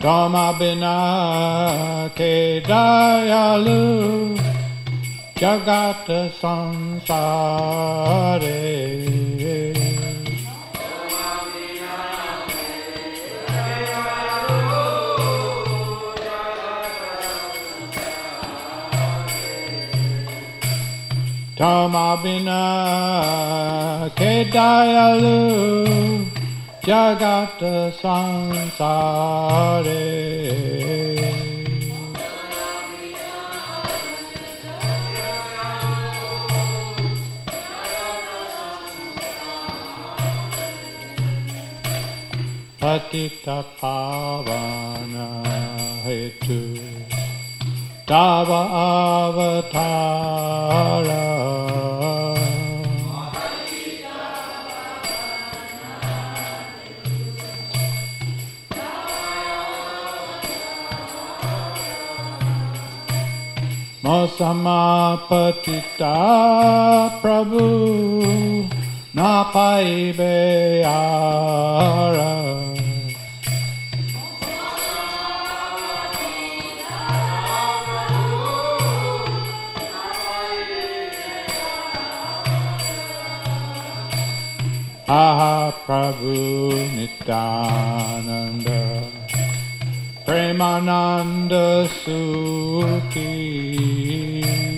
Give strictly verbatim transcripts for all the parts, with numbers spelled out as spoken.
Toma bina ke dayalu jagat sansare. Tama bina ke dayalu jagat sansare. Patita pavana hetu Tava avatara Mosama patita Prabhu na paibe ara Aha Prabhu Nityananda Premananda Sukhi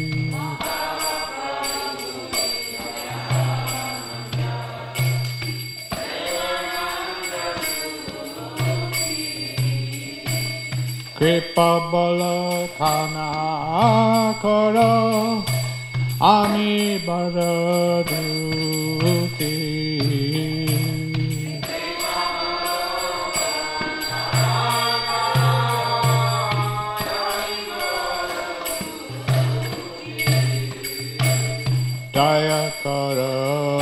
Kripa Bala Kana Kara Ami Baraduki Dayakara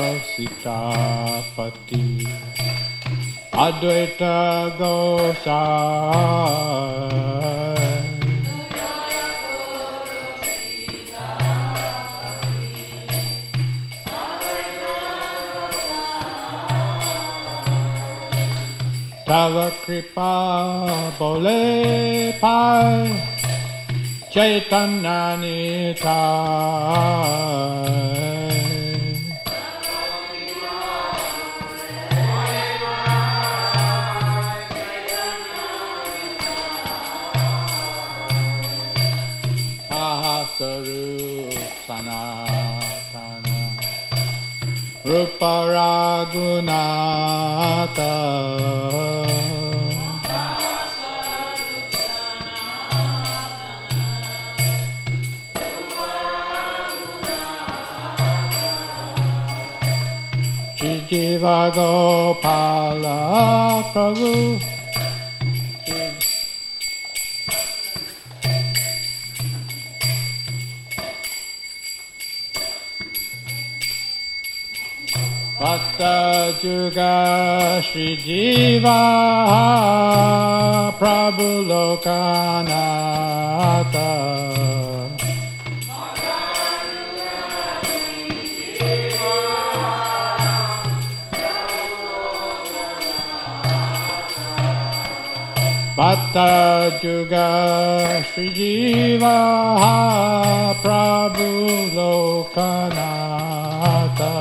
Sitapati Advaita Gosai Tava Kripa Bole Pai Chaitanya Nitai Ahasaru Sanatana Rupa Raghunatha Jiva Gopala Prabhu Bhakta Juga Shri Jiva Prabhu Lokanatha Bhakta Juga Shri Jiva Prabhu Lokanatha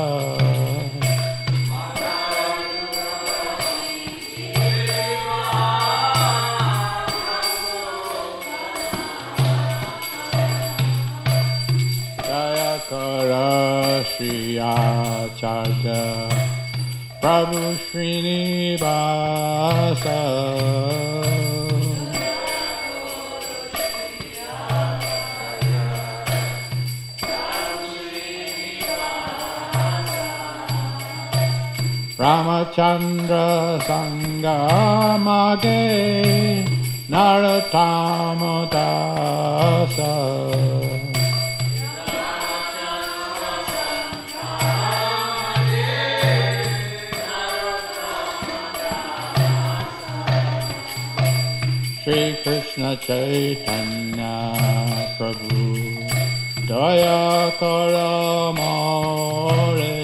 Shri Acharya Prabhu Srinivasa Ramachandra Sangamage Narottama Dasa Shri Krishna Chaitanya Prabhu Daya Kara More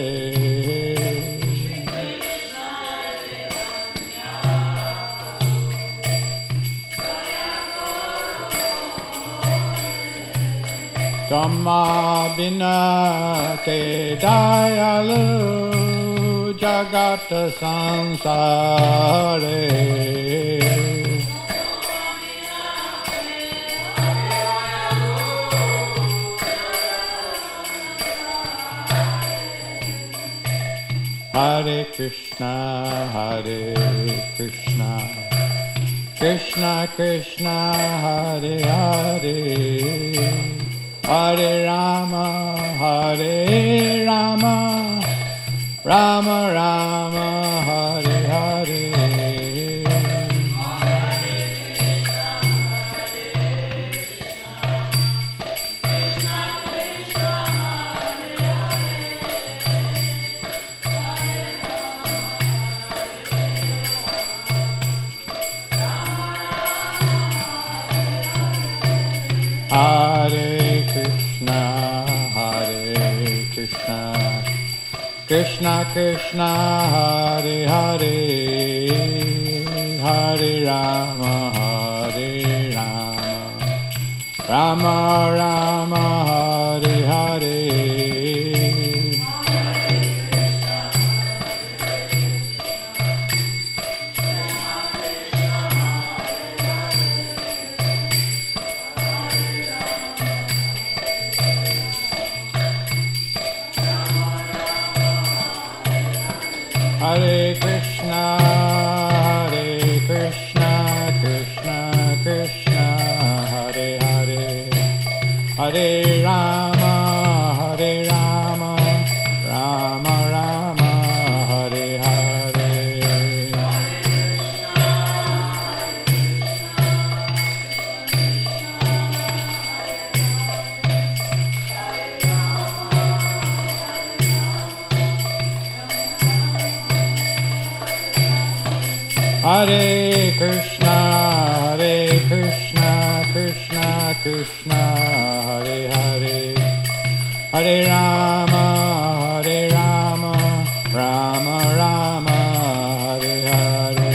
Brahma bina ke dayalu jagat sansare. Hare Krishna, Hare Krishna, Krishna Krishna, Hare Hare, Hare Rama, Hare Rama, Rama Rama, Hare Hare. Hare Krishna, Hare Krishna, Krishna Krishna, Hare Hare, Hare Rama, Hare Rama, Rama Rama, Hare Hare. Hare Krishna, Hare Krishna, Krishna Krishna, Hare Hare, Hare Rama, Hare Rama, Rama Rama, Hare Hare. Hare Krishna, Hare Krishna, Krishna Krishna, Hare Hare, Hare Rama, Hare Rama, Rama Rama, Hare Hare.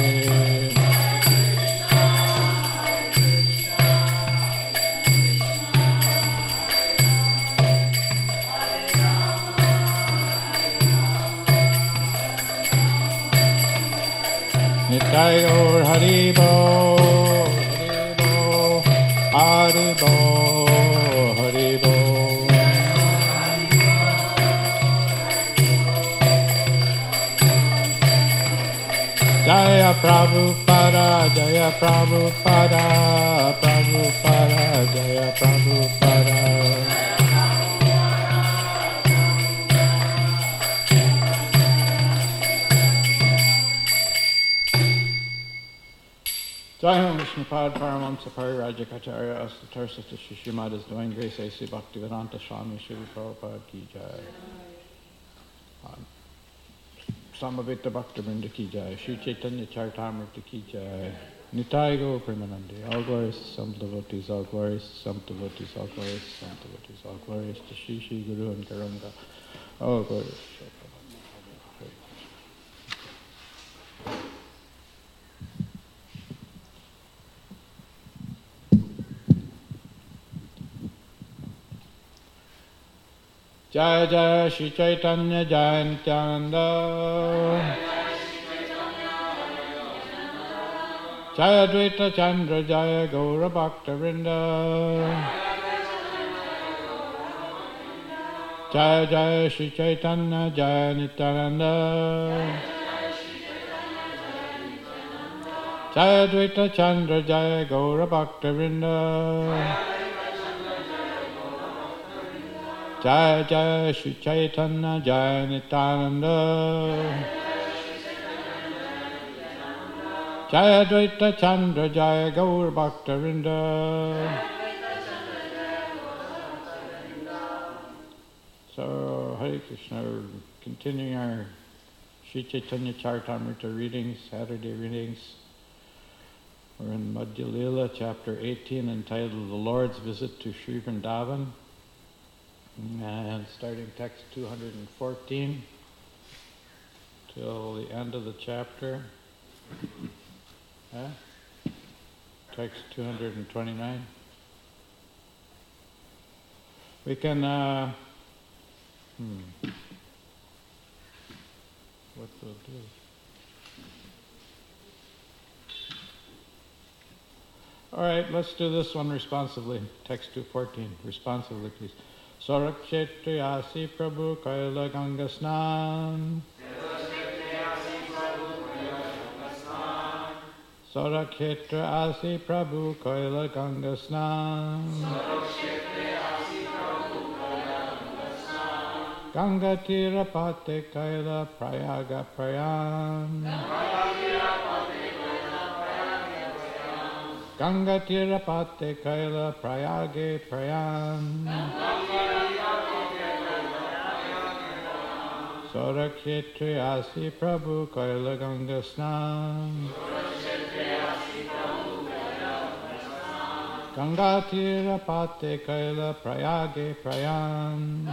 Nitai Gaur Haribo, Haribo, Haribo, Haribo. Jaya Prabhupada, Jaya Prabhupada, Prabhupada, Jaya Prabhupada. Jai Vishnupad Paramamsa Parirajakacharya Astatarsa Shishimad is doing grace A C Bhaktivedanta Swami Shri Prabhupada Ki Jai. Samavita Bhaktivinoda Ki Jai. Shri Chaitanya Charitamrita Ki Jai. Nitai Gaur Premanande. All glories to some devotees, all glories to some devotees, all glories to some devotees, all glories to Shri Shri Guru and Karanga. All glories. Jaya Jaya Shri Chaitanya Jaya Nityananda Jaya Dvaita Chandra Jaya Gaura Bhakta Vrinda Jaya Jaya Shri Chaitanya Jaya Nityananda Jaya Dvaita Chandra Jaya Gaura Bhakta Vrinda Jaya Jaya Shri Chaitanya Jaya Nityananda Jaya Dvaita Chandra Jaya Gaur Bhakta Vrinda. So Hare Krishna, we're continuing our Shri Chaitanya Charitamrita readings, Saturday readings. We're in Madhya Lila, chapter eighteen, entitled The Lord's Visit to Sri Vrindavan. And starting text two hundred fourteen till the end of the chapter. Huh? Text two hundred twenty-nine. We can, uh, hmm, what we'll do. All right, let's do this one responsively. Text two fourteen, responsively, please. Sorakshetriyasi Prabhu Kaila Ganga Snan. Sorakshetriyasi Prabhu Kaila Ganga Snan. Ganga Tira Pate Kaila Prayaga Prayan. Ganga Tira Pate Kaila Prayage Prayan. Sorakshetriyasi Prabhu Kaila Ganga Snan. Ganga Tira Pate Kaila Prayage Prayan.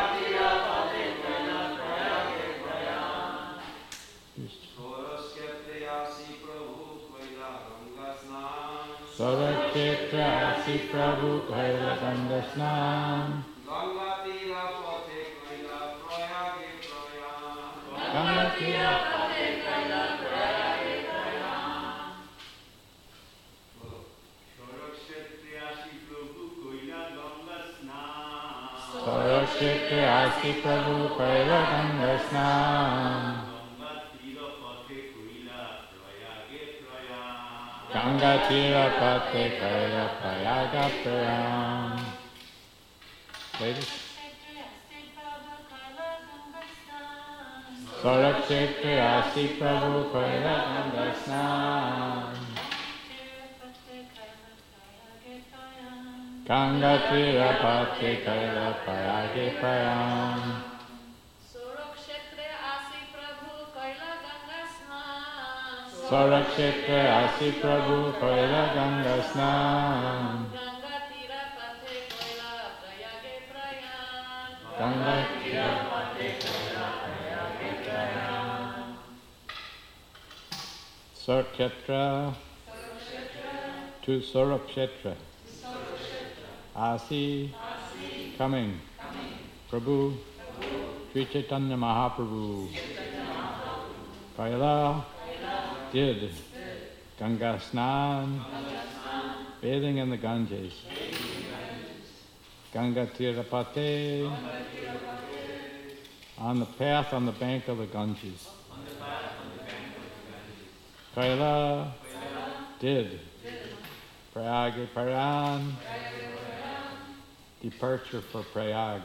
Sorakshetriyasi Prabhu Kaila Ganga Snan. Ganga Tira Pate Kaila Prayage Prayan. Sorakshetriyasi Prabhu Kaila Ganga Snan. Sorakshetriyasi Prabhu Kaila Ganga Snan. Ganga Tira Pate Kaila Prayaga Prayan. Ladies. Sorakshetriyasi Prabhu Kaila Ganga Snan. Ganga Tira Pate Kaila Prayage Prayan. Sorakshetriyasi Prabhu Kaila Ganga Snan. Ganga Tira Pate Kaila Prayage Prayan. Ganga Tira Pate Kaila Prayage Prayan. Sorakshetra to Sorakshetra. Asi coming. Prabhu Sri Chaitanya Mahaprabhu. Kaila did Ganga Snan, bathing in the Ganges. Ganga Tira Pate, on the path on the bank of the Ganges. Kaila did Prayag Prayan, departure for Prayag.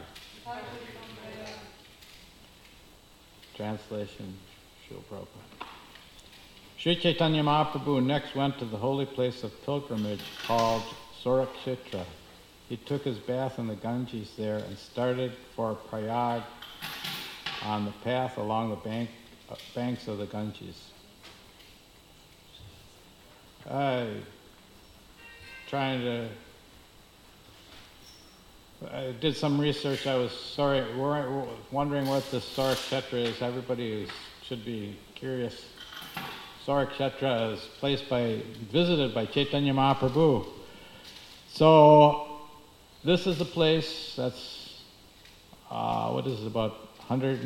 Translation, Srila Prabhupada. Sri Chaitanya Mahaprabhu next went to the holy place of pilgrimage called Sorakshetra. He took his bath in the Ganges there and started for Prayag on the path along the bank, uh, banks of the Ganges. I trying to I did some research. I was sorry wondering what this Sorakshetra is. Everybody is, should be curious. Sorakshetra is placed by, visited by Chaitanya Mahaprabhu. So this is the place that's, uh, what is it, about one hundred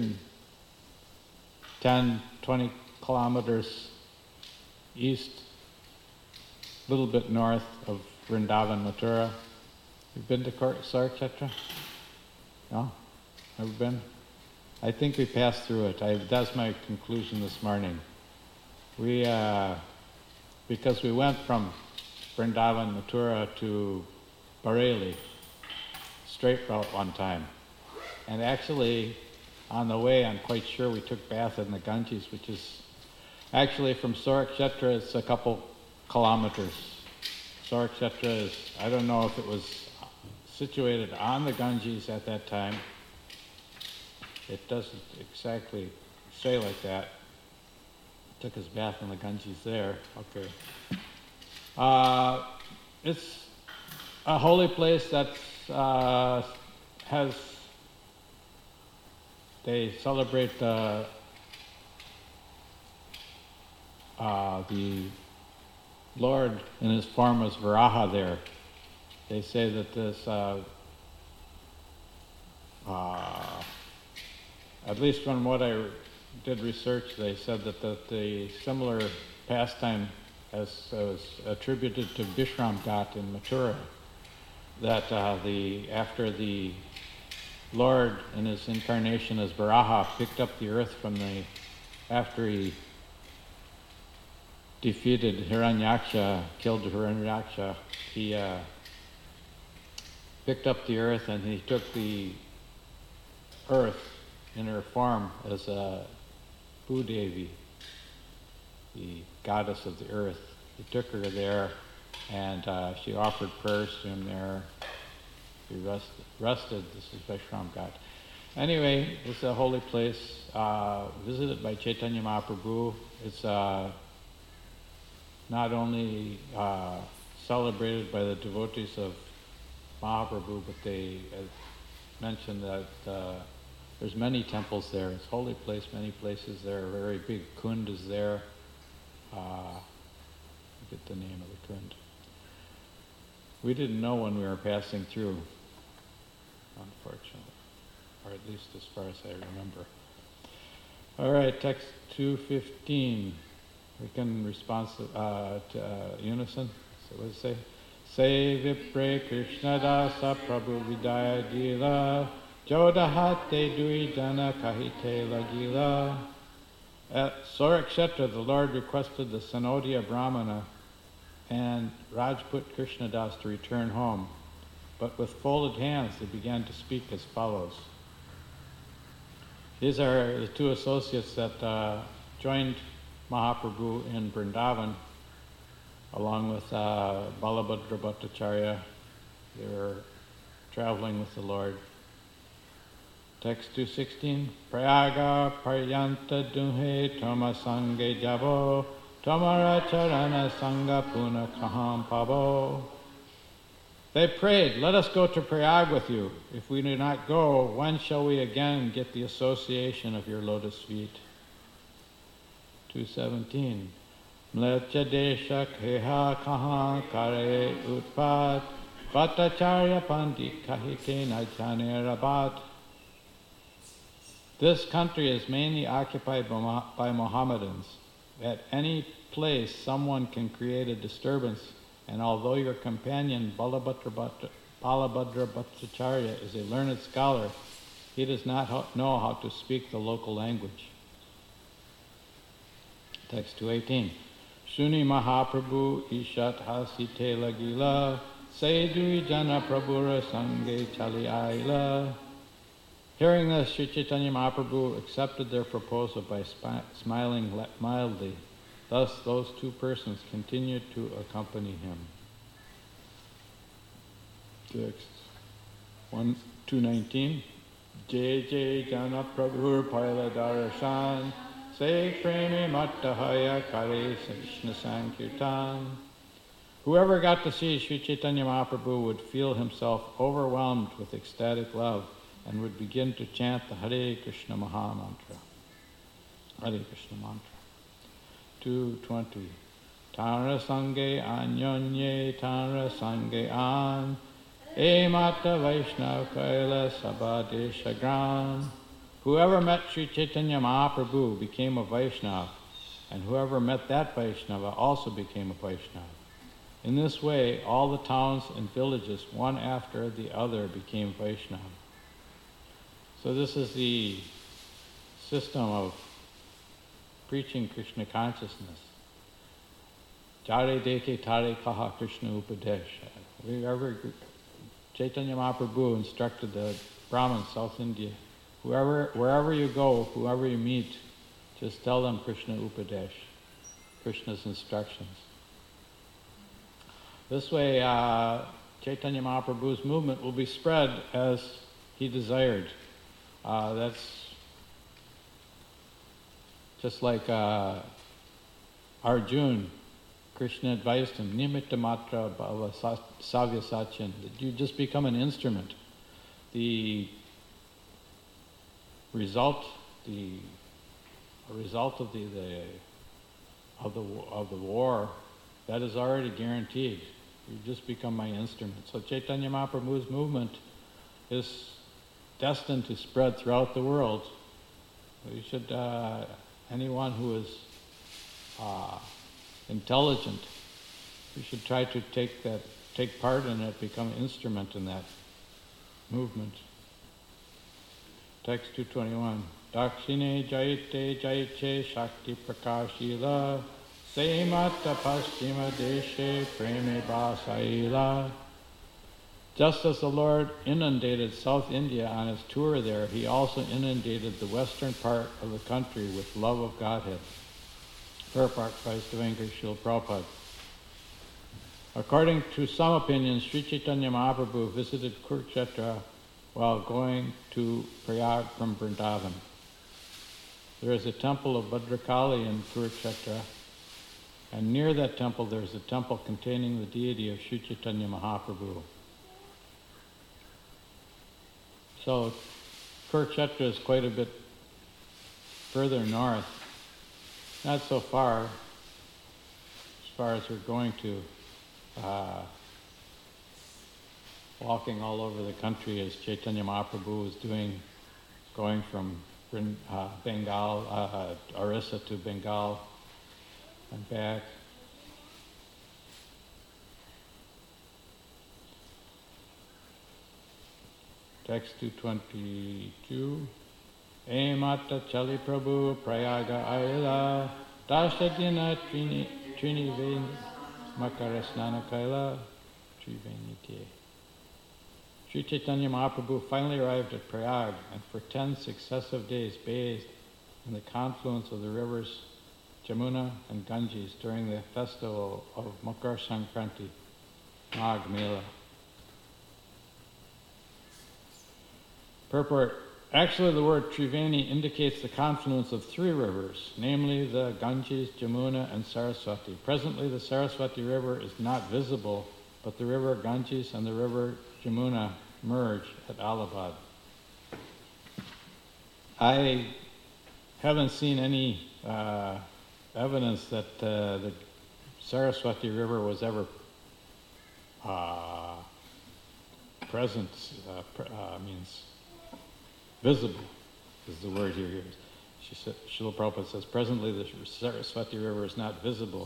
ten, twenty kilometers east, a little bit north of Vrindavan, Mathura. You've been to Sorakshetra? No? Never been? I think we passed through it. I, that's my conclusion this morning. We, uh, because we went from Vrindavan, Mathura to Bareilly, straight route one time. And actually, on the way, I'm quite sure we took bath in the Ganges, which is actually from Sorakshetra, it's a couple kilometers. Sorakshetra is, I don't know if it was situated on the Ganges at that time. It doesn't exactly say like that. Took his bath in the Ganges there. Okay. Uh, it's a holy place that uh, has, they celebrate uh, uh, the Lord in his form as Varaha there. They say that this uh, uh, at least from what I did research, they said that the, the similar pastime as was attributed to Vishram Ghat in Mathura, that uh, the after the Lord in his incarnation as Varaha picked up the earth from the, after he defeated Hiranyaksha, killed Hiranyaksha, he uh, picked up the earth and he took the earth in her form as a Bhudevi, the goddess of the earth. He took her there and uh, she offered prayers to him there. He rested, rested. This is Vishram Ghat. Anyway, it's a holy place uh, visited by Chaitanya Mahaprabhu. It's uh, not only uh, celebrated by the devotees of Mahaprabhu, but they uh, mentioned that uh, there's many temples there. It's a holy place, many places there. A very big kund is there. Uh, I forget the name of the kund. We didn't know when we were passing through, unfortunately, or at least as far as I remember. All right, text two fifteen. We can respond uh, to uh, unison. So what does it say? Say vipre Krishna dasa prabhu vidaya dila jodahate dui jana kahite lagila. At Sorakshetra, the Lord requested the Sanodia Brahmana and Rajput Krishnadas to return home, but with folded hands they began to speak as follows. These are the two associates that uh, joined Mahaprabhu in Vrindavan, along with uh, Balabhadra Bhattacharya. They were traveling with the Lord. Text two sixteen. Prayaga paryanta dunhe toma sange jabo tomara charana sangha puna kaham pavo. They prayed, let us go to Prayag with you. If we do not go, when shall we again get the association of your lotus feet? two seventeen. Mlecha desha keha kaha kare utpat Bhattacharya pandit kahite najane rabat. This country is mainly occupied by Mohammedans. At any place someone can create a disturbance, and although your companion Balabhadra Bhattacharya is a learned scholar, he does not know how to speak the local language. Text two eighteen. Shuni Mahaprabhu Ishat Hasite Lagila Sedui Jana Prabhura Sange Chali Aila. Hearing this, Sri Chaitanya Mahaprabhu accepted their proposal by spi- smiling mildly. Thus, those two persons continued to accompany him. Text one two nineteen. Jai Jai Jana Prabhur Paila Darashan Se Premi Mattahaya Kare Krishna Sankirtan. Whoever got to see Sri Chaitanya Mahaprabhu would feel himself overwhelmed with ecstatic love and would begin to chant the Hare Krishna Maha Mantra. Hare Krishna Mantra. two twenty. Tanra Sange Anyonye Tanra Sange An E Mata Vaishnav Kaila Sabadesha Gran. Whoever met Sri Chaitanya Mahaprabhu became a Vaishnava, and whoever met that Vaishnava also became a Vaishnava. In this way, all the towns and villages, one after the other, became Vaishnava. So this is the system of preaching Krishna consciousness. Jare deke tare kaha Krishna upadesha. Wherever Chaitanya Mahaprabhu instructed the Brahmins, South India, whoever, wherever you go, whoever you meet, just tell them Krishna upadesh, Krishna's instructions. This way, uh, Chaitanya Mahaprabhu's movement will be spread as he desired. Uh, that's just like uh, Arjuna. Krishna advised him, nimitta matra bhava savya sachin, that you just become an instrument. The result, the result of the, the of the of the war, that is already guaranteed. You just become my instrument. So Chaitanya Mahaprabhu's movement is destined to spread throughout the world. We should, uh, anyone who is uh, intelligent, we should try to take that, take part in it, become an instrument in that movement. Text two twenty-one. Dakshine jayate jayache shakti prakashila semata paschima deshe preme basaila. Just as the Lord inundated South India on his tour there, he also inundated the western part of the country with love of Godhead. Purport by Stavankar Srila Prabhupada. According to some opinions, Sri Chaitanya Mahaprabhu visited Kurukshetra while going to Prayag from Vrindavan. There is a temple of Bhadrakali in Kurukshetra, and near that temple there is a temple containing the deity of Sri Chaitanya Mahaprabhu. So Kurukshetra is quite a bit further north, not so far as far as we're going to, uh, walking all over the country as Chaitanya Mahaprabhu was doing, going from uh, Bengal, uh, Orissa to Bengal and back. Text two twenty-two. Emata Chali Prabhu Prayaga Aila Dashadina Trini Trinivain Makarasnana Kaila Trivainite. Sri Chaitanya Mahaprabhu finally arrived at Prayag and for ten successive days bathed in the confluence of the rivers Jamuna and Ganges during the festival of Makar Sankranti, Magh Mela. Purport. Actually, the word Triveni indicates the confluence of three rivers, namely the Ganges, Jamuna, and Saraswati. Presently, the Saraswati River is not visible, but the river Ganges and the river Jamuna merge at Allahabad. I haven't seen any uh, evidence that uh, the Saraswati River was ever uh, present, uh, pre- uh, means visible, is the word here used. She said, Srila Prabhupada says, presently the Saraswati River is not visible.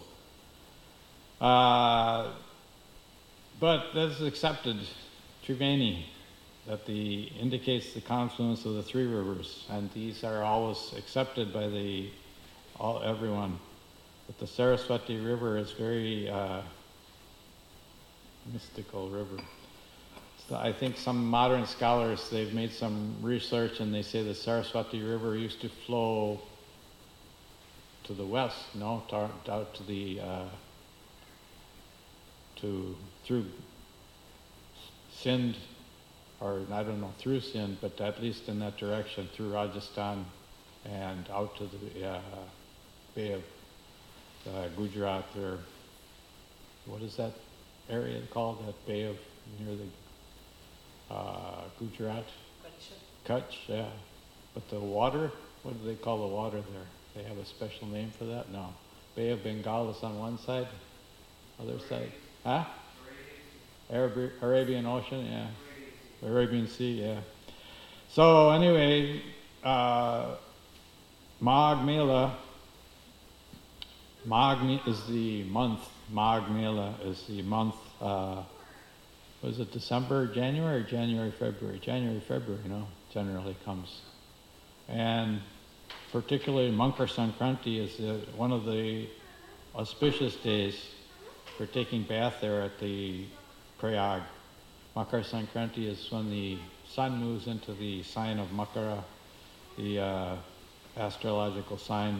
Uh, but that's accepted, Triveni, that the indicates the confluence of the three rivers, and these are always accepted by the all everyone. But the Saraswati River is very uh, mystical river. So I think some modern scholars, they've made some research and they say the Saraswati River used to flow to the west, no, to, out to the, uh, to, through Sindh, or I don't know, through Sindh, but at least in that direction, through Rajasthan and out to the uh, Bay of uh, Gujarat, or what is that area called, that Bay of, near the Uh, Gujarat, Kutch. Kutch, yeah. But the water, what do they call the water there? They have a special name for that? No. Bay of Bengal is on one side, other side. Huh? Arabian, Arabian Ocean, yeah. Arabian Sea, yeah. So anyway, uh, Magh Mela, Magh is the month, Magh Mela is the month, uh, was it December, January, or January, February? January, February, you know, generally comes. And particularly Makar Sankranti is the, one of the auspicious days for taking bath there at the Prayag. Makar Sankranti is when the sun moves into the sign of Makara, the uh, astrological sign.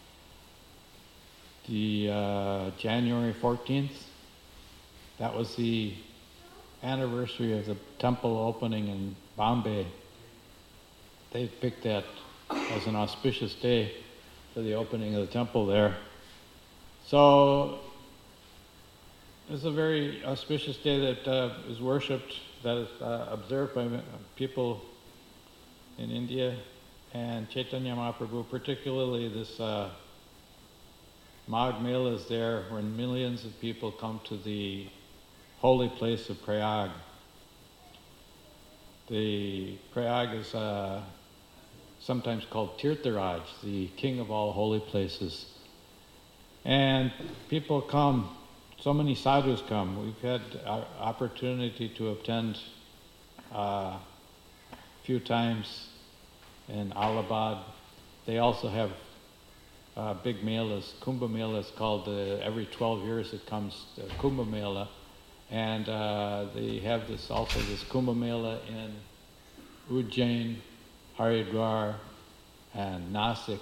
The uh, January fourteenth, that was the anniversary of the temple opening in Bombay. They picked that as an auspicious day for the opening of the temple there. So it's a very auspicious day that uh, is worshipped, that is uh, observed by people in India, and Chaitanya Mahaprabhu, particularly this uh, Magh Mela is there when millions of people come to the holy place of Prayag. the Prayag is uh, sometimes called Tirtharaj, the king of all holy places. And people come, so many sadhus come. We've had uh, opportunity to attend uh, a few times in Allahabad. They also have uh, big melas. Kumbh Mela is called, uh, every twelve years it comes, uh, Kumbh Mela. And uh, they have this also this Kumbh Mela in Ujjain, Haridwar, and Nasik.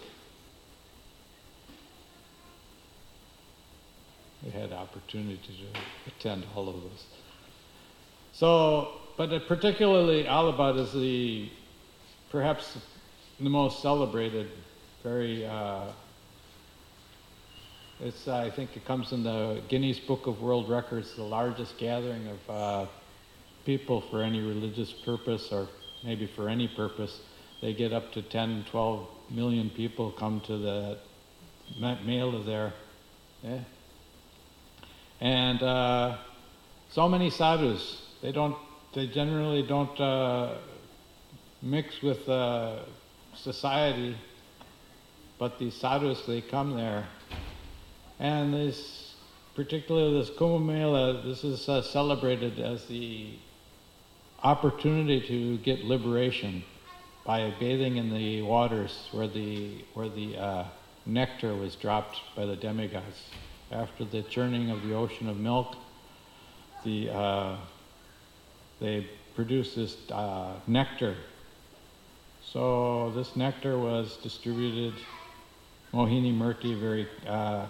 We had opportunity to attend all of those. So, but particularly Allahabad is the perhaps the most celebrated. Very, uh, it's I think it comes in the Guinness Book of World Records, the largest gathering of uh, people for any religious purpose or maybe for any purpose. They get up to ten, twelve million people come to the Mela there. Yeah. And uh, so many sadhus, they don't, they generally don't uh, mix with uh, society, but these sadhus, they come there. And this, particularly this Kumbh Mela, this is uh, celebrated as the opportunity to get liberation by bathing in the waters where the where the uh, nectar was dropped by the demigods. After the churning of the ocean of milk, the uh, they produced this uh, nectar. So this nectar was distributed. Mohini Murti very, uh,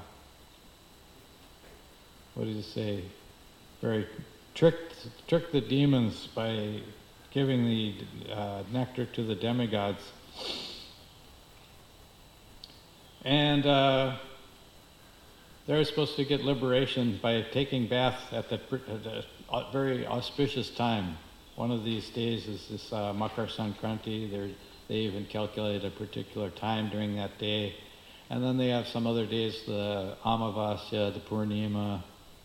what did he say? Very tricked tricked the demons by giving the uh, nectar to the demigods. And uh, they're supposed to get liberation by taking bath at the, at the very auspicious time. One of these days is this uh, Makar Sankranti. They're, they even calculate a particular time during that day. And then they have some other days, the Amavasya, the Purnima,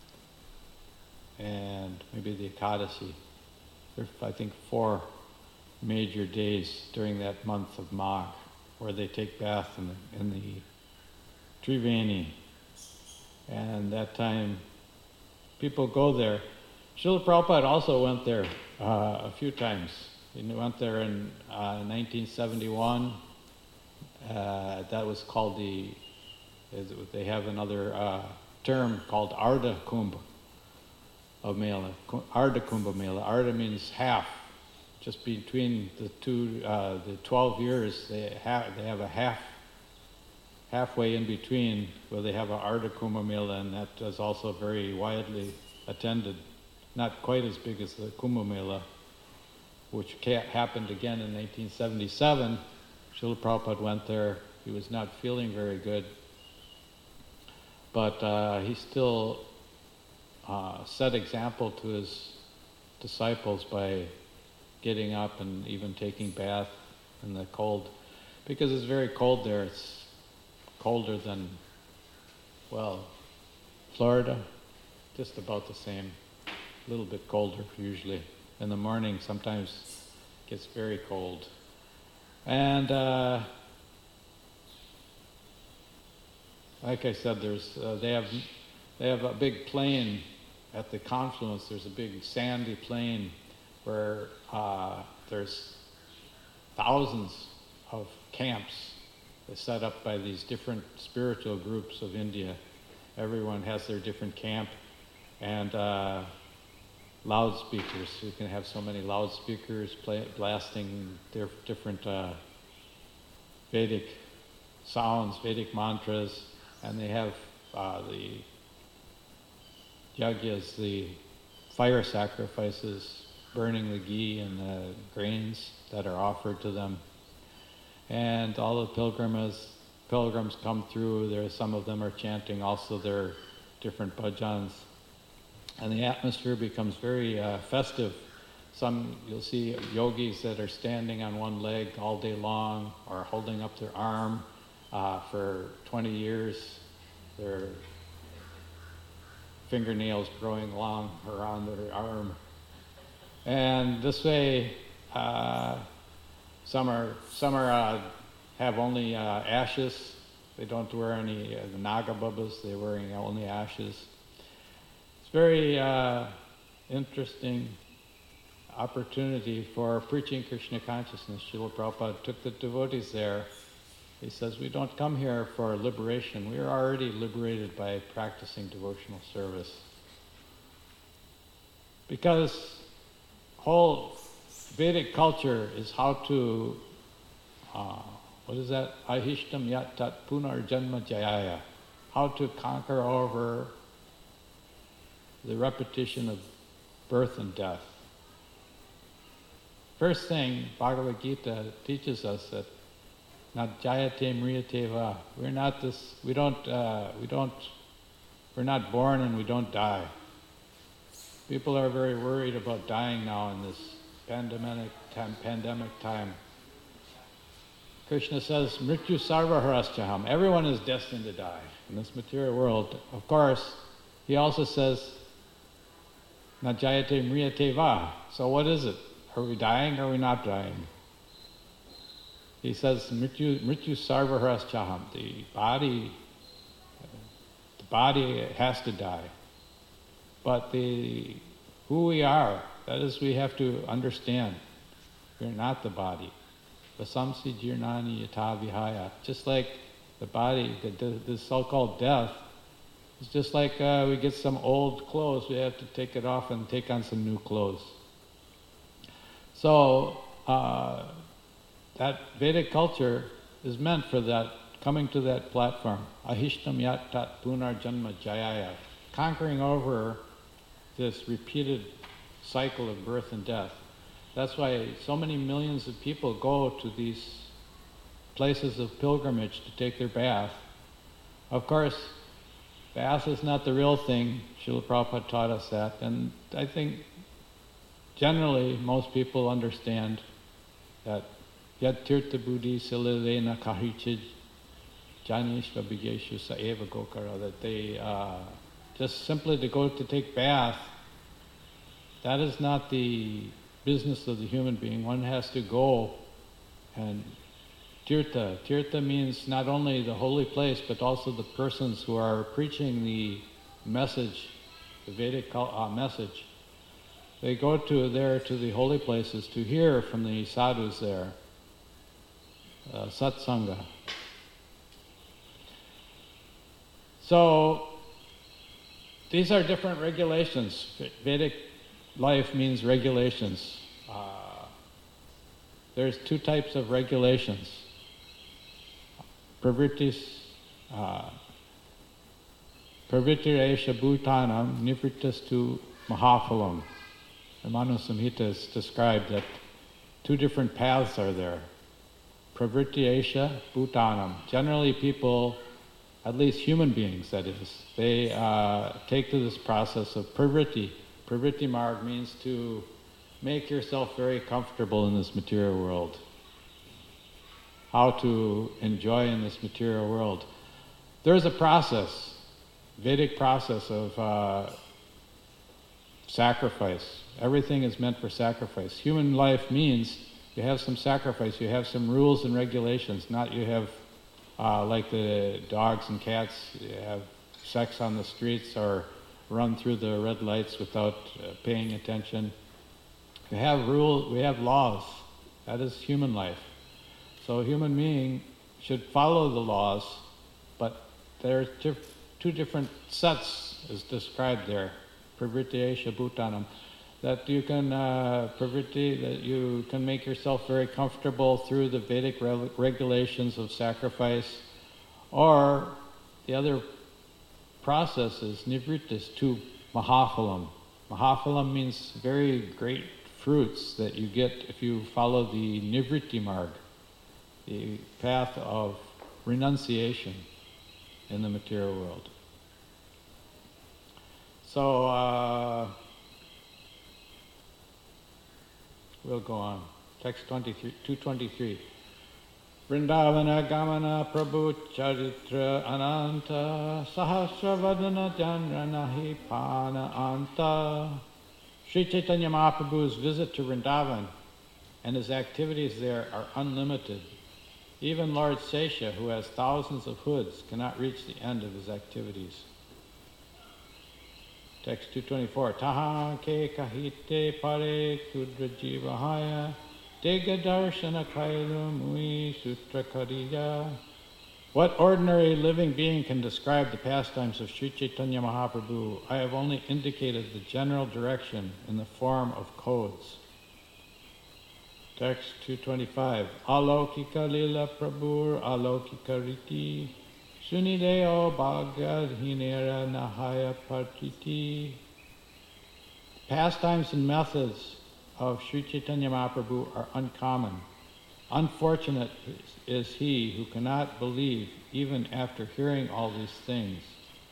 and maybe the Ekadasi. There are, I think, four major days during that month of Magh where they take bath in the, in the Triveni. And that time, people go there. Srila Prabhupada also went there uh, a few times. He went there in uh, nineteen seventy-one. Uh, that was called the, they have another uh, term called Ardha Kumbh of Mela, Ardha Kumbh Mela. Ardha means half. Just between the two, uh, the twelve years, they have, they have a half, halfway in between where they have a Ardha Kumbh Mela, and that is also very widely attended. Not quite as big as the Kumbh Mela, which happened again in nineteen seventy-seven. Srila Prabhupada went there. He was not feeling very good, but uh, he still uh, set example to his disciples by getting up and even taking bath in the cold, because it's very cold there. It's colder than, well, Florida, just about the same. A little bit colder usually. In the morning, sometimes it gets very cold. And uh, like I said, there's uh, they have they have a big plain at the confluence. There's a big sandy plain where uh, there's thousands of camps set up by these different spiritual groups of India. Everyone has their different camp, and uh, loudspeakers. You can have so many loudspeakers play, blasting their different uh, Vedic sounds, Vedic mantras, and they have uh, the yagyas, the fire sacrifices, burning the ghee and the grains that are offered to them. And all the pilgrims, pilgrims come through. There, some of them are chanting also their different bhajans. And the atmosphere becomes very uh, festive. Some, you'll see yogis that are standing on one leg all day long or holding up their arm uh, for twenty years. Their fingernails growing long around their arm. And this way, Uh, some are some are uh, have only uh, ashes. They don't wear any uh, the Naga Babas. They're wearing only ashes. It's very uh, interesting opportunity for preaching Krishna consciousness. Srila Prabhupada took the devotees there. He says, we don't come here for liberation. We are already liberated by practicing devotional service. Because whole Vedic culture is how to, uh, what is that? Ahishtam yat tat punar janma jayaya. How to conquer over the repetition of birth and death. First thing, Bhagavad Gita teaches us that not jayate mriyate va. We're not this. We don't. Uh, we don't. We're not born and we don't die. People are very worried about dying now in this pandemic time. Pandemic time. Krishna says, "Mrityu sarvaharaschaham." Everyone is destined to die in this material world. Of course, he also says, "Na jayate mriyate va." So what is it? Are we dying or are we not dying? He says, Mrityu, mrityu sarvaharaschaham. The body, the body has to die. But the who we are, that is, we have to understand. We're not the body. Vasamsi jirnani yata vihaya. Just like the body, the, the, the so-called death, it's just like uh, we get some old clothes, we have to take it off and take on some new clothes. So, uh, that Vedic culture is meant for that, coming to that platform. Ahishtam yat tat punar janma jayaya. Conquering over this repeated cycle of birth and death. That's why so many millions of people go to these places of pilgrimage to take their bath. Of course, bath is not the real thing. Srila Prabhupada taught us that. And I think generally most people understand that yat tirtha buddhi sililena kahichid janishva bigeshu saeva gokara, that they uh, just simply to go to take bath, that is not the business of the human being. One has to go and tirtha. Tirtha means not only the holy place, but also the persons who are preaching the message, the Vedic uh, message. They go to there to the holy places to hear from the sadhus there, uh, satsanga. So these are different regulations. Vedic life means regulations. Uh, there's two types of regulations. Pravrittis, uh, Pravrittiresha bhutanam nivrittas tu mahaphalam. The Manu Samhita is described that two different paths are there. Pravrittiresha bhutanam. Generally people, at least human beings that is, they uh, take to this process of pravritti. Pravritti marg means to make yourself very comfortable in this material world. How to enjoy in this material world. There's a process, Vedic process of uh, sacrifice. Everything is meant for sacrifice. Human life means you have some sacrifice, you have some rules and regulations, not you have uh, like the dogs and cats, you have sex on the streets or run through the red lights without uh, paying attention. We have rules, we have laws. That is human life. So a human being should follow the laws, but there are tif- two different sets as described there. Pravrittiresha bhutanam. That you can, uh, pravritti, that you can make yourself very comfortable through the Vedic re- regulations of sacrifice, or the other process is nivrittis to mahaphalam. Mahaphalam means very great fruits that you get if you follow the nivritti marg, the path of renunciation in the material world. So, uh, we'll go on. Text twenty-three, two twenty-three. Vrindavana Gamana Prabhu Charitra Ananta Sahasravadana Janra Nahi Pana Anta. Sri Chaitanya Mahaprabhu's visit to Vrindavan and his activities there are unlimited. Even Lord Sesha, who has thousands of hoods, cannot reach the end of his activities. Text two twenty-four. Taha ke kahite pare kudra jivahaya dega darshana kailu mui sutra kariya. What ordinary living being can describe the pastimes of Sri Chaitanya Mahaprabhu? I have only indicated the general direction in the form of codes. Text two twenty-five. Alokika lila prabhur alokika riti sunideo bhagad hinera nahaya partiti. Pastimes and methods of Sri Chaitanya Mahaprabhu are uncommon. Unfortunate is he who cannot believe even after hearing all these things.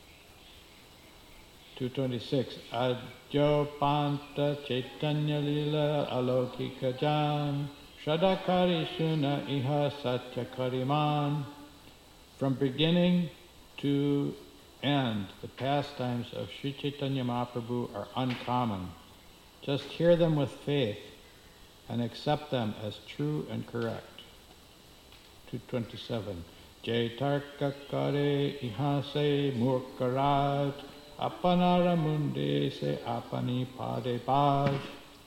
two twenty-six. Adjo panta chaitanya lila alokika jan shadakari shuna iha satya kariman. From beginning to end, the pastimes of Sri Chaitanya Mahaprabhu are uncommon. Just hear them with faith and accept them as true and correct. two twenty-seven. Jaitarka kare ihase murkarat apanara munde se apani pade paj.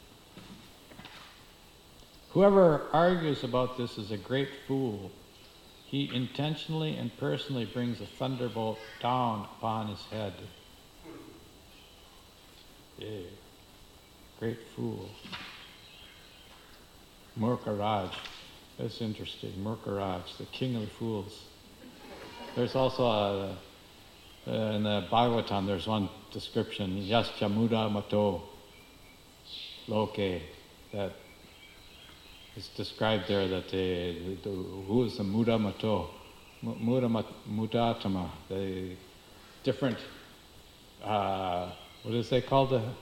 Whoever argues about this is a great fool. He intentionally and personally brings a thunderbolt down upon his head. Yeah. Great fool. Murkaraj. That's interesting. Murkaraj, the king of the fools. There's also a, uh, in the Bhagavatam, there's one description, Yascha Muda Mato Loke, that is described there that the, the, the who is the Muda Mato, Muda Mudatama, the different, uh, what is they called, the,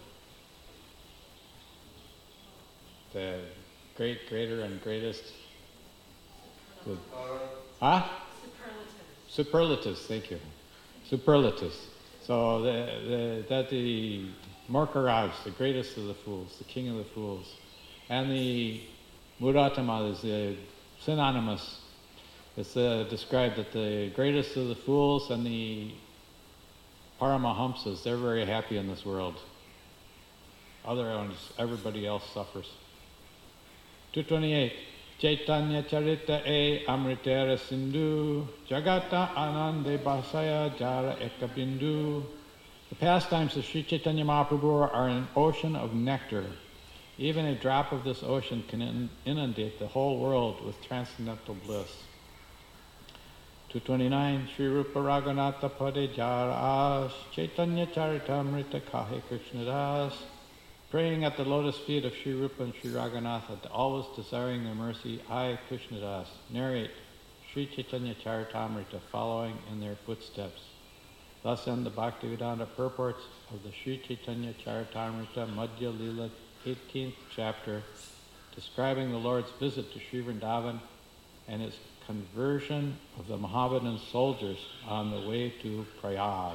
the great, greater, and greatest. The, huh? Superlatives. Superlatives, thank you. Superlatives. So the, the, that the Murkaraj, the greatest of the fools, the king of the fools, and the Muratama is the synonymous. It's uh, described that the greatest of the fools and the Paramahamsas, they're very happy in this world. Otherwise, everybody else suffers. two twenty-eight. Chaitanya Charita E Amritera Sindhu Jagata Anande Basaya Jara Ekabindu. The pastimes of Sri Chaitanya Mahaprabhu are an ocean of nectar. Even a drop of this ocean can inundate the whole world with transcendental bliss. two twenty-nine. Sri Rupa Raghunatha Pade Jara As Chaitanya Charitamrita Kahe Krishnadas. Praying at the lotus feet of Sri Rupa and Sri Raghunatha, always desiring their mercy, I, Krishnadas, narrate Sri Chaitanya Charitamrita, following in their footsteps. Thus end the Bhaktivedanta purports of the Sri Chaitanya Charitamrita Madhya Lila eighteenth chapter, describing the Lord's visit to Sri Vrindavan and his conversion of the Mohammedan soldiers on the way to Prayag.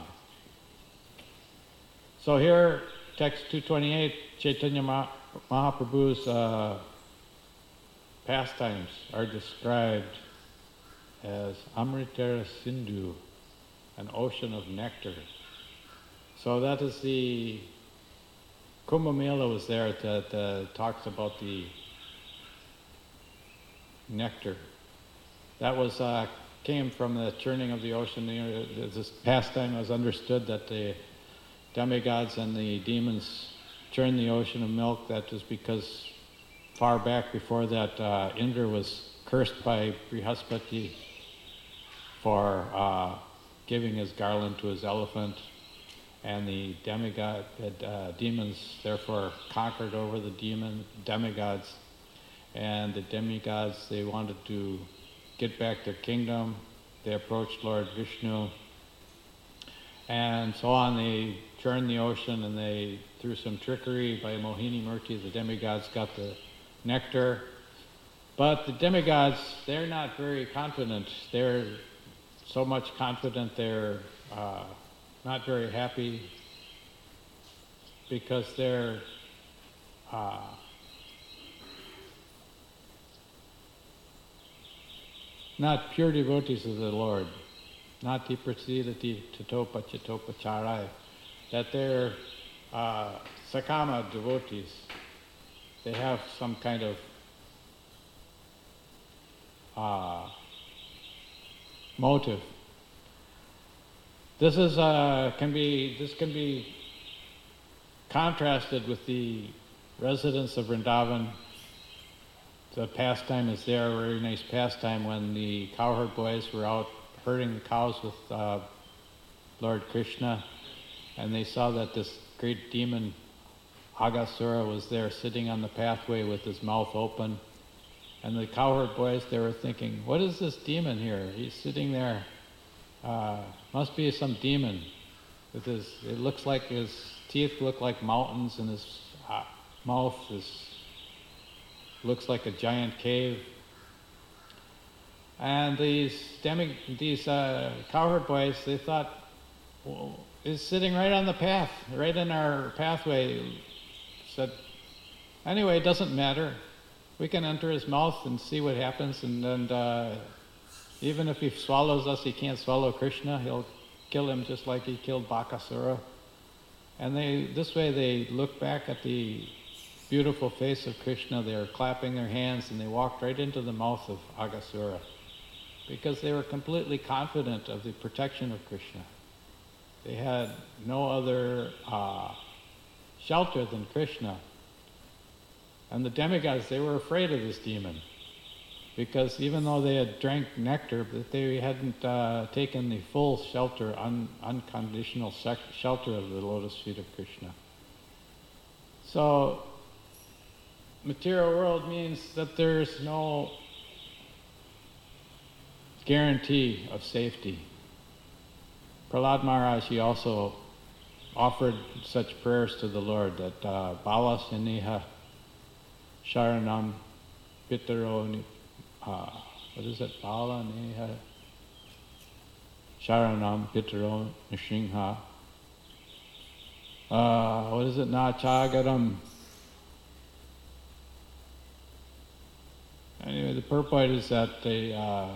So here, text two twenty-eight, Chaitanya Mahaprabhu's uh, pastimes are described as Amritera Sindhu, an ocean of nectar. So that is the Kumbh Mela was there that uh, talks about the nectar. That was uh, came from the churning of the ocean. You know, this pastime was understood that the demigods and the demons churn the ocean of milk. That was because far back before that, uh, Indra was cursed by Brihaspati for uh, giving his garland to his elephant, and the demigod uh, demons therefore conquered over the demon demigods, and the demigods, they wanted to get back their kingdom. They approached Lord Vishnu, and so on. They churned the ocean, and they, through some trickery by Mohini Murti, the demigods got the nectar. But the demigods, they're not very confident. They're so much confident they're uh, not very happy, because they're uh, not pure devotees of the Lord, nati prasidati tatopa chatopa charai, that they're uh, sakama devotees. They have some kind of uh, motive. This is uh, can be this can be contrasted with the residents of Vrindavan. The pastime is there, a very nice pastime, when the cowherd boys were out herding the cows with uh, Lord Krishna, and they saw that this great demon Aghasura was there sitting on the pathway with his mouth open. And the cowherd boys, they were thinking, what is this demon here? He's sitting there. Uh, must be some demon. With his, it looks like his teeth look like mountains, and his uh, mouth is looks like a giant cave. And these demi, these uh, cowherd boys, they thought, well, it's sitting right on the path, right in our pathway. Said, anyway, it doesn't matter. We can enter his mouth and see what happens, and then uh, even if he swallows us, he can't swallow Krishna. He'll kill him just like he killed Bakasura. And they, this way they looked back at the beautiful face of Krishna. They were clapping their hands, and they walked right into the mouth of Aghasura, because they were completely confident of the protection of Krishna. They had no other uh, shelter than Krishna. And the demigods, they were afraid of this demon, because even though they had drank nectar, but they hadn't uh, taken the full shelter, un- unconditional sec- shelter of the lotus feet of Krishna. So, material world means that there's no guarantee of safety. Prahlad Maharaj, he also offered such prayers to the Lord that uh, Bala Saniha Sharanam Pitaro, uh, what is it? Bala Neha Sharanam Pitaro Nishingha. Uh, what is it? Na Chagaram. Anyway, the purport is that they uh,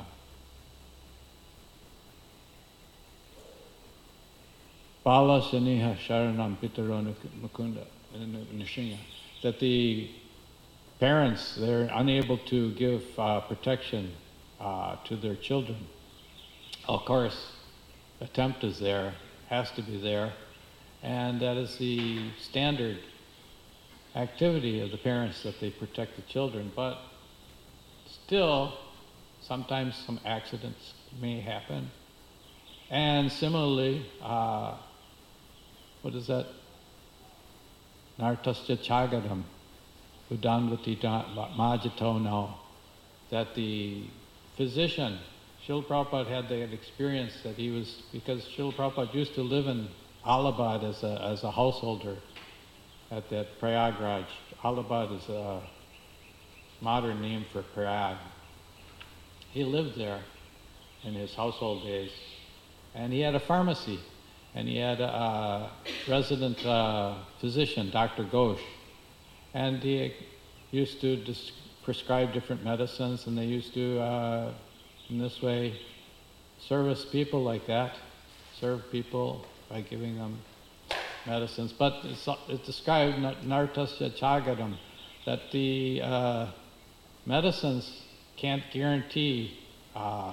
Bala Saniha Sharanam Pitaro Mukunda Nishinga, that the parents, they're unable to give uh, protection uh, to their children. Of course, attempt is there, has to be there, and that is the standard activity of the parents, that they protect the children. But still, sometimes some accidents may happen. And similarly, uh, what is that? Nartasya Chagadam, Udanvati Majato now, that the physician, Srila Prabhupada had that experience that he was, because Srila Prabhupada used to live in Allahabad as a, as a householder at that Prayagraj. Allahabad is a modern name for Prayag. He lived there in his household days, and he had a pharmacy, and he had a, a resident uh, physician, Doctor Ghosh, and he used to dis- prescribe different medicines, and they used to, uh, in this way, service people like that, serve people by giving them medicines. But it's, it's described, Nartasya Chagadam, that the uh, medicines can't guarantee uh,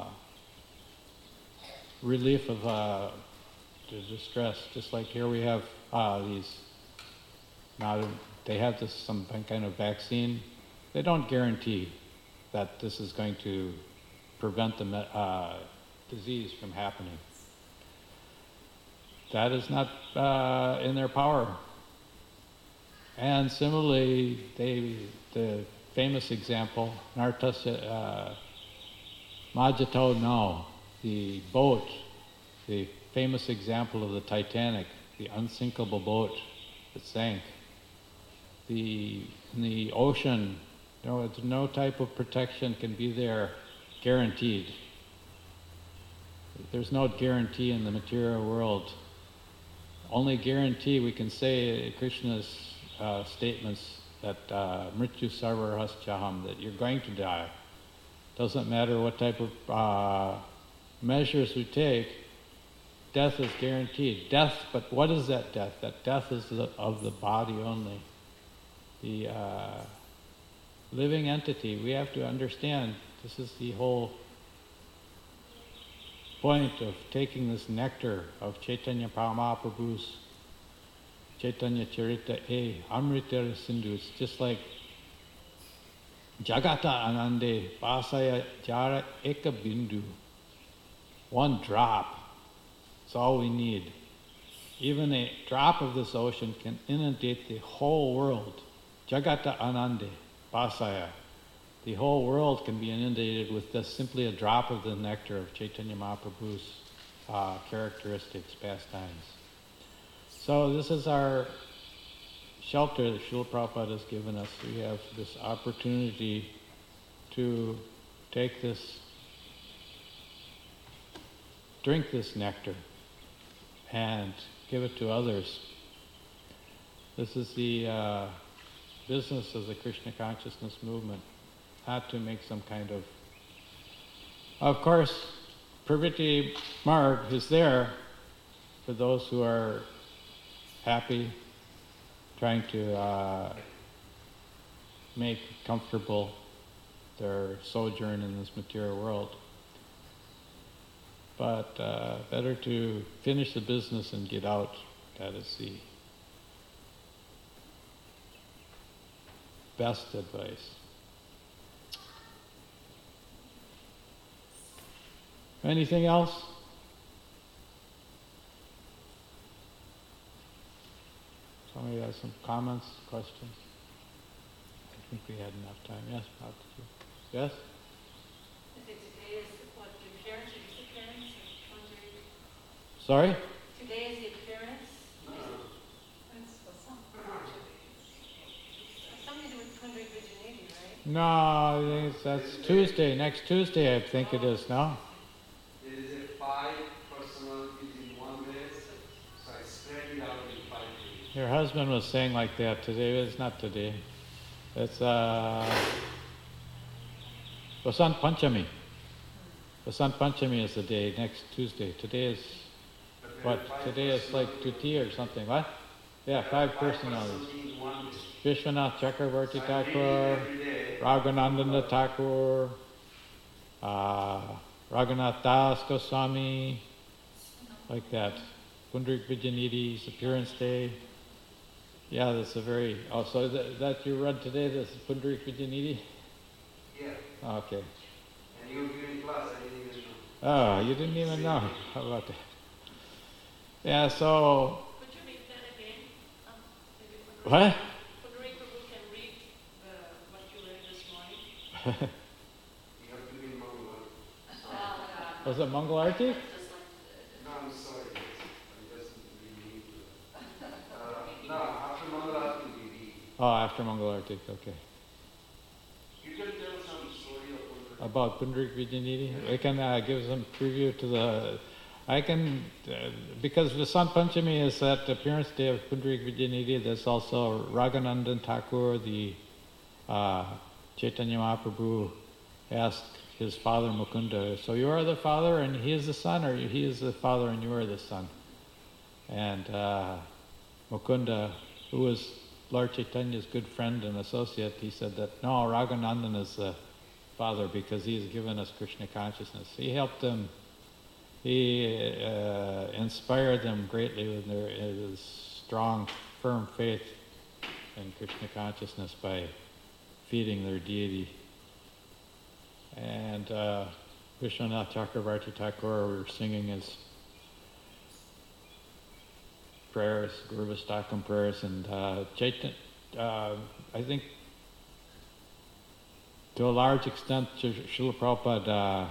relief of uh, the distress. Just like here we have uh, these, now they have this some kind of vaccine. They don't guarantee that this is going to prevent the uh, disease from happening. That is not uh, in their power. And similarly, they, the famous example, Nartasya uh, Majato now, the boat, the famous example of the Titanic, the unsinkable boat that sank. The, in the ocean, no, no type of protection can be there guaranteed. There's no guarantee in the material world. Only guarantee we can say Krishna's uh, statements that uh, mrityu sarvarhaschaham, that you're going to die. Doesn't matter what type of uh, measures we take, death is guaranteed. Death, but what is that death? That death is the, of the body only. The uh, living entity, we have to understand, this is the whole point of taking this nectar of Chaitanya Mahaprabhu's Chaitanya Charita E, Amrita Sindhu. It's just like Jagata Anande Basaya Jara Eka Bindu. One drop. It's all we need. Even a drop of this ocean can inundate the whole world. Jagata Anande Basaya. The whole world can be inundated with just simply a drop of the nectar of Chaitanya Mahaprabhu's uh, characteristics, pastimes. So this is our shelter that Srila Prabhupada has given us. We have this opportunity to take this, drink this nectar and give it to others. This is the uh, business of the Krishna consciousness movement, not to make some kind of... Of course, Pravritti Marg is there for those who are happy, trying to uh, make comfortable their sojourn in this material world. But uh, better to finish the business and get out. That is the best advice. Anything else? Somebody has some comments, questions? I think we had enough time. Yes, Bob, did you? Yes? Today is what, the appearance or disappearance of Pandurika? Sorry? Today is the appearance? No. It's something to do with Pandurika Vijayanati, right? No, I think it's, that's Tuesday, next Tuesday I think it is, no? There is a five personalities in one day, so I spread it out in five days. Your husband was saying like that today, but it's not today. It's uh, Vasant Panchami. Vasant Panchami is the day, next Tuesday. Today is, what, today is like Tuti or something, what? Yeah, five personalities. Vishwanath Chakravarti Thakur, Raghuvanandana Thakur, uh, Raghunath Das Goswami, like that. Pundarik Vijayanidhi's appearance day. Yeah, that's a very... Oh, so that, that you read today, this is Pundarik Vijayanidhi? Yeah. Oh, okay. And you were giving class, I didn't even know. Oh, you didn't even know. How about that? Yeah, so... Could you read that again? Um, maybe Pundarik- What? Pundarik Prabhu can read uh, what you read this morning. You have to be in Mangalore. Was it Mangal Arti? No, I'm sorry. I just really need to. Uh, no, after Mangalore, will be read. Oh, after Mangal Arti, okay. You can tell some story of Pundarik. About Pundarik Vijayanidhi. I can uh, give some preview to the... I can... Uh, because Vasant Panchami is that appearance day of Pundarik Vijayanidhi, there's also Raghuvanandana Thakur, the uh, Chaitanya Mahaprabhu asked his father Mukunda, so you are the father and he is the son, or he is the father and you are the son? And uh, Mukunda, who was Lord Chaitanya's good friend and associate, he said that, no, Raghuvanandana is the father because he has given us Krishna consciousness. He helped them, he uh, inspired them greatly with their, his strong, firm faith in Krishna consciousness by feeding their deity. And uh, Vishwanath Chakravarti Thakur, we were singing his prayers, Guruvastakam prayers, and uh, Chaitan, uh, I think to a large extent, Srila Prabhupada, uh,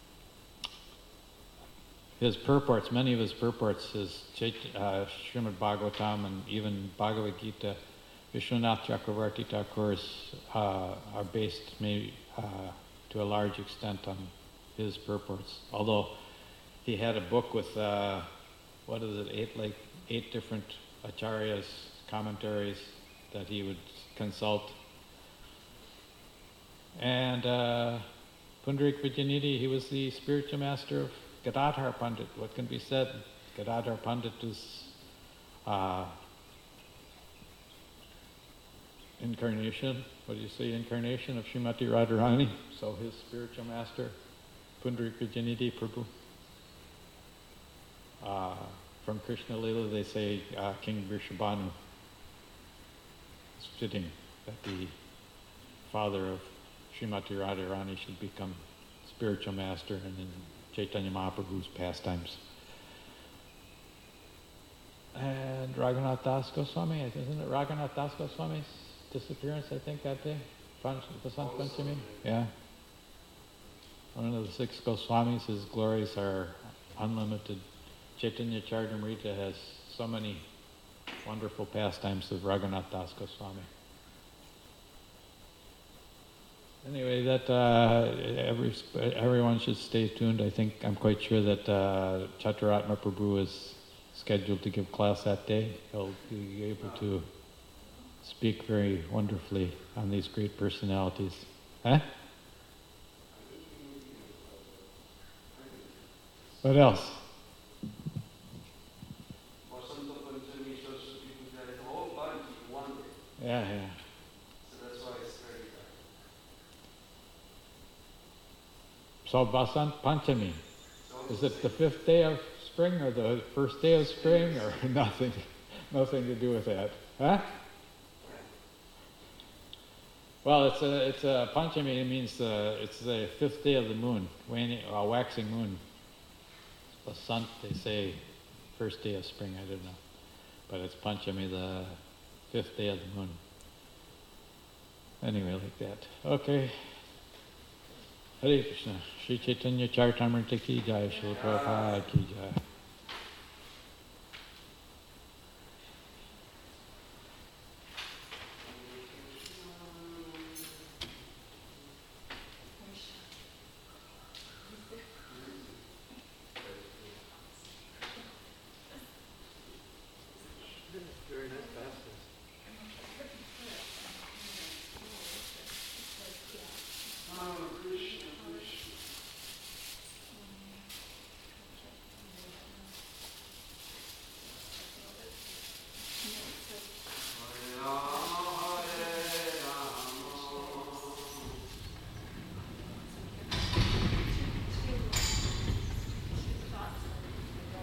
his purports, many of his purports, his Chait, uh, Srimad Bhagavatam and even Bhagavad Gita, Vishwanath Chakravarti Thakur's uh, are based maybe uh, to a large extent on his purports. Although he had a book with, uh, what is it, eight like eight different acharyas, commentaries that he would consult. And uh, Pundarik Vijayanidhi, he was the spiritual master of Gadadhar Pandit. What can be said? Gadadhar Pandit is uh, incarnation, what do you say, incarnation of Srimati Radharani. So his spiritual master, Pundarik Vijayanidhi Prabhu. Uh, from Krishna Lila, they say uh, King Vrishabhanu. It's fitting that the father of Srimati Radharani should become spiritual master and in Chaitanya Mahaprabhu's pastimes. And Raghunath Das Goswami, isn't it Raghunath Das Goswami's disappearance, I think, that day? Panch, Vasant Panchami? Yeah. One of the six Goswamis, his glories are unlimited. Chaitanya Charitamrita has so many wonderful pastimes of Raghunath Das Goswami. Anyway, that uh, every everyone should stay tuned. I think I'm quite sure that uh, Chaturatma Prabhu is scheduled to give class that day. He'll be able to speak very wonderfully on these great personalities. Huh? What else? Yeah, yeah. So that's why it's very So dark. Vasant Panchami, is it the fifth day of spring or the first day of spring or nothing? Nothing to do with that, huh? Well, it's a it's a Panchami. It means uh, it's the fifth day of the moon, waning, uh, waxing moon. Vasant, they say, first day of spring. I don't know, but it's Panchami, the fifth day of the moon. Anyway, like that. Okay. Hare Krishna. Shri Chaitanya Charitamrita ki jai, Srila Prabhupada ki jai.